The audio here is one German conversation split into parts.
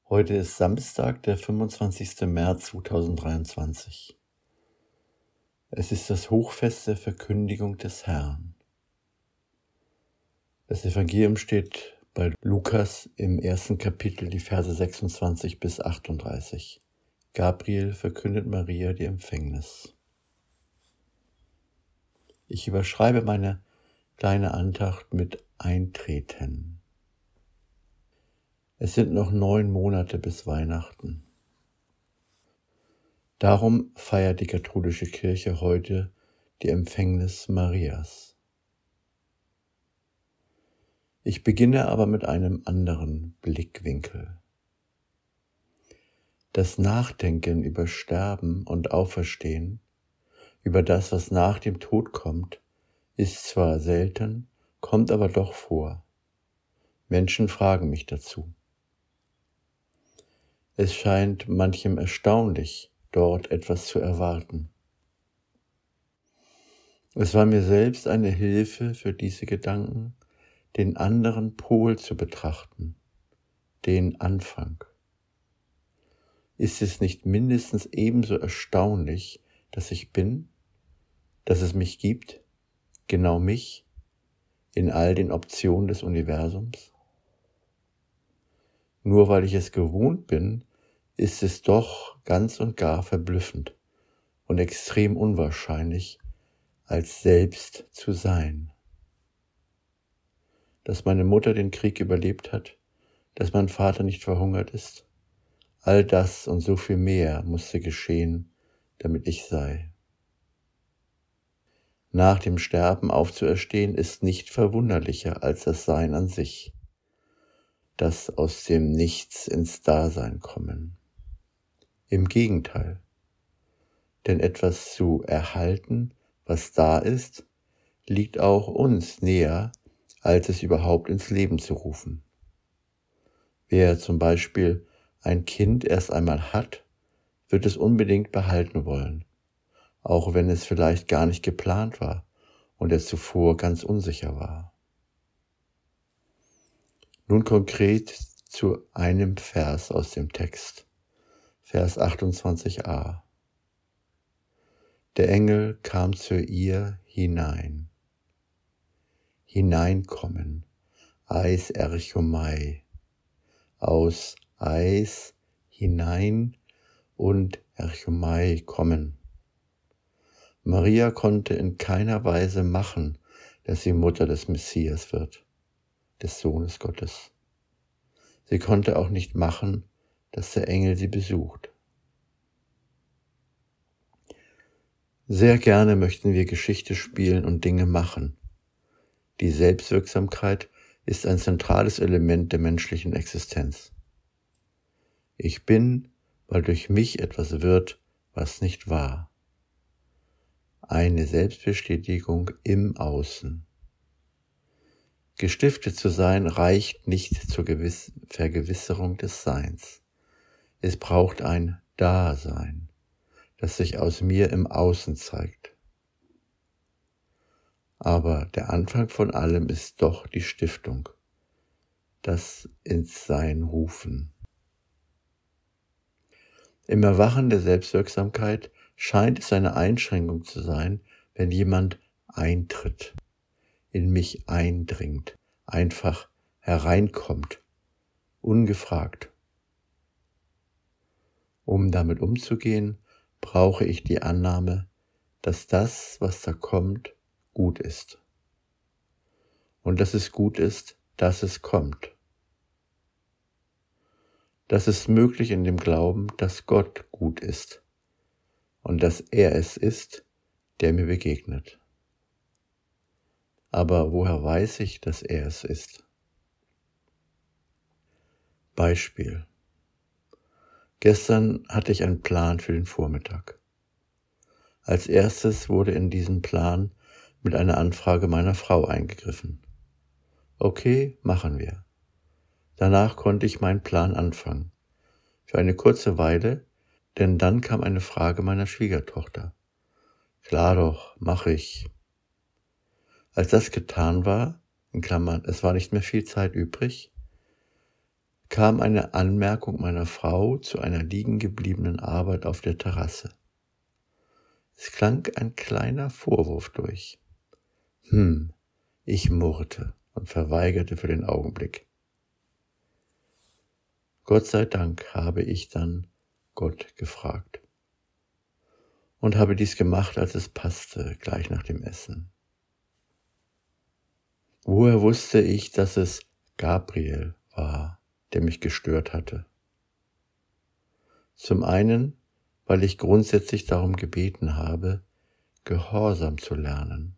Heute ist Samstag, der 25. März 2023. Es ist das Hochfest der Verkündigung des Herrn. Das Evangelium steht bei Lukas im 1. Kapitel, die Verse 26 bis 38. Gabriel verkündet Maria die Empfängnis. Ich überschreibe meine kleine Andacht mit Eintreten. Es sind noch 9 Monate bis Weihnachten. Darum feiert die katholische Kirche heute die Empfängnis Marias. Ich beginne aber mit einem anderen Blickwinkel. Das Nachdenken über Sterben und Auferstehen, über das, was nach dem Tod kommt, ist zwar selten, kommt aber doch vor. Menschen fragen mich dazu. Es scheint manchem erstaunlich, dort etwas zu erwarten. Es war mir selbst eine Hilfe für diese Gedanken, den anderen Pol zu betrachten, den Anfang. Ist es nicht mindestens ebenso erstaunlich, dass ich bin, dass es mich gibt, genau mich, in all den Optionen des Universums? Nur weil ich es gewohnt bin, ist es doch ganz und gar verblüffend und extrem unwahrscheinlich, als selbst zu sein. Dass meine Mutter den Krieg überlebt hat, dass mein Vater nicht verhungert ist, all das und so viel mehr musste geschehen, damit ich sei. Nach dem Sterben aufzuerstehen ist nicht verwunderlicher als das Sein an sich, das aus dem Nichts ins Dasein kommen. Im Gegenteil, denn etwas zu erhalten, was da ist, liegt auch uns näher, als es überhaupt ins Leben zu rufen. Wer zum Beispiel ein Kind erst einmal hat, wird es unbedingt behalten wollen, auch wenn es vielleicht gar nicht geplant war und er zuvor ganz unsicher war. Nun konkret zu einem Vers aus dem Text, Vers 28a. Der Engel kam zu ihr hinein. Hineinkommen, Eis erchomai, aus Eis hinein und erchomai kommen. Maria konnte in keiner Weise machen, dass sie Mutter des Messias wird, des Sohnes Gottes. Sie konnte auch nicht machen, dass der Engel sie besucht. Sehr gerne möchten wir Geschichte spielen und Dinge machen. Die Selbstwirksamkeit ist ein zentrales Element der menschlichen Existenz. Ich bin, weil durch mich etwas wird, was nicht war. Eine Selbstbestätigung im Außen. Gestiftet zu sein reicht nicht zur Vergewisserung des Seins. Es braucht ein Dasein, das sich aus mir im Außen zeigt. Aber der Anfang von allem ist doch die Stiftung, das ins Sein rufen. Im Erwachen der Selbstwirksamkeit scheint es eine Einschränkung zu sein, wenn jemand eintritt, in mich eindringt, einfach hereinkommt, ungefragt. Um damit umzugehen, brauche ich die Annahme, dass das, was da kommt, gut ist. Und dass es gut ist, dass es kommt. Das ist möglich in dem Glauben, dass Gott gut ist und dass er es ist, der mir begegnet. Aber woher weiß ich, dass er es ist? Beispiel. Gestern hatte ich einen Plan für den Vormittag. Als erstes wurde in diesen Plan mit einer Anfrage meiner Frau eingegriffen. Okay, machen wir. Danach konnte ich meinen Plan anfangen. Für eine kurze Weile, denn dann kam eine Frage meiner Schwiegertochter. Klar doch, mache ich. Als das getan war, in Klammern, es war nicht mehr viel Zeit übrig, kam eine Anmerkung meiner Frau zu einer liegen gebliebenen Arbeit auf der Terrasse. Es klang ein kleiner Vorwurf durch. Ich murrte und verweigerte für den Augenblick. Gott sei Dank habe ich dann Gott gefragt und habe dies gemacht, als es passte, gleich nach dem Essen. Woher wusste ich, dass es Gabriel war, der mich gestört hatte? Zum einen, weil ich grundsätzlich darum gebeten habe, Gehorsam zu lernen.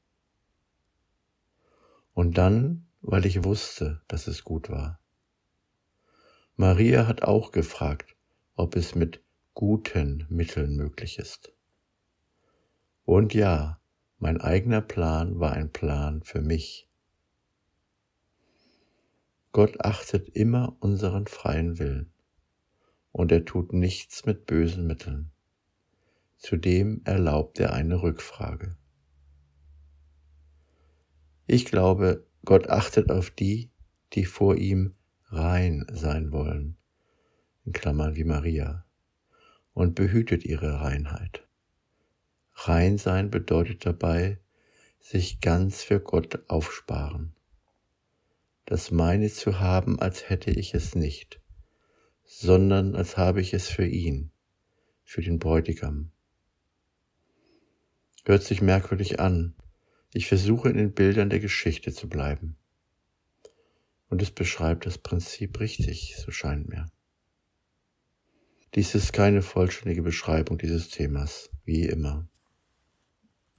Und dann, weil ich wusste, dass es gut war. Maria hat auch gefragt, ob es mit guten Mitteln möglich ist. Und ja, mein eigener Plan war ein Plan für mich. Gott achtet immer unseren freien Willen und er tut nichts mit bösen Mitteln. Zudem erlaubt er eine Rückfrage. Ich glaube, Gott achtet auf die, die vor ihm rein sein wollen, in Klammern wie Maria, und behütet ihre Reinheit. Rein sein bedeutet dabei, sich ganz für Gott aufsparen. Das meine zu haben, als hätte ich es nicht, sondern als habe ich es für ihn, für den Bräutigam. Hört sich merkwürdig an. Ich versuche in den Bildern der Geschichte zu bleiben. Und es beschreibt das Prinzip richtig, so scheint mir. Dies ist keine vollständige Beschreibung dieses Themas, wie immer.